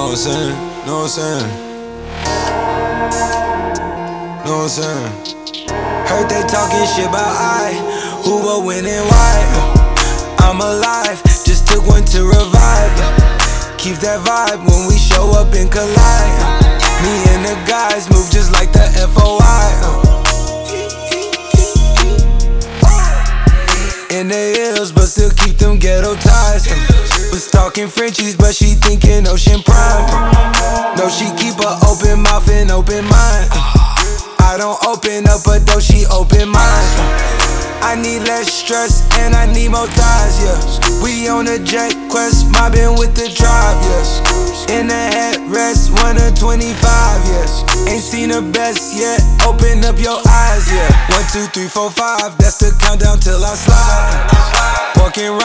Know what I'm saying? Know what I'm saying? Know what I'm saying? Heard they talking shit about who will win and why. I'm alive, just took one to revive. Keep that vibe when we show up and collide. Me and the guys move just like the FOI. In the hills, but still keep them ghetto ties. Was talking Frenchies, but she thinking Ocean Prime. No, she keep a open mouth and open mind. I don't open up a door, she open mine. I need less stress and I need more thighs, yeah. We on a jet quest, mobbing with the tribe, yeah. In the headrest, 1 of 25, yeah. Ain't seen the best yet, open up your eyes, yeah. 1, 2, 3, 4, 5, that's the countdown till I slide. Walking